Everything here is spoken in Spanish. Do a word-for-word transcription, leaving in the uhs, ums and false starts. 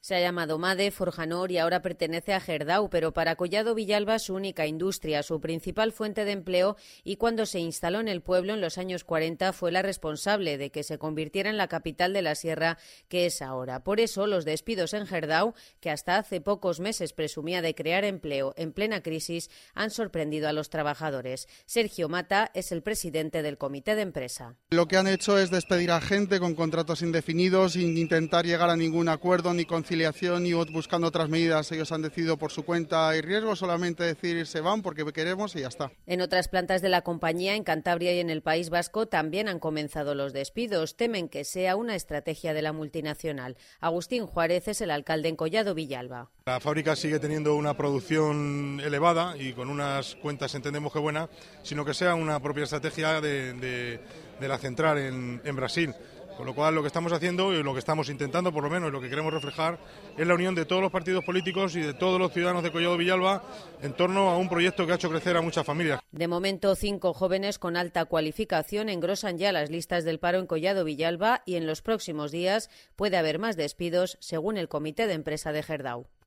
Se ha llamado Made, Forjanor y ahora pertenece a Gerdau, pero para Collado Villalba es su única industria, su principal fuente de empleo, y cuando se instaló en el pueblo en los años cuarenta fue la responsable de que se convirtiera en la capital de la sierra que es ahora. Por eso los despidos en Gerdau, que hasta hace pocos meses presumía de crear empleo en plena crisis, han sorprendido a los trabajadores. Sergio Mata es el presidente del comité de empresa. Lo que han hecho es despedir a gente con contratos indefinidos sin intentar llegar a ningún acuerdo ni conciliación y buscando otras medidas. Ellos han decidido por su cuenta y riesgo solamente decir se van porque queremos y ya está. En otras plantas de la compañía, en Cantabria y en el País Vasco, también han comenzado los despidos. Temen que sea una estrategia de la multinacional. Agustín Juárez es el alcalde en Collado Villalba. La fábrica sigue teniendo una producción elevada y con unas cuentas entendemos que buenas, sino que sea una propia estrategia de, de, de la central en, en Brasil. Con lo cual lo que estamos haciendo y lo que estamos intentando, por lo menos, y lo que queremos reflejar, es la unión de todos los partidos políticos y de todos los ciudadanos de Collado Villalba en torno a un proyecto que ha hecho crecer a muchas familias. De momento, cinco jóvenes con alta cualificación engrosan ya las listas del paro en Collado Villalba y en los próximos días puede haber más despidos, según el comité de empresa de Gerdau.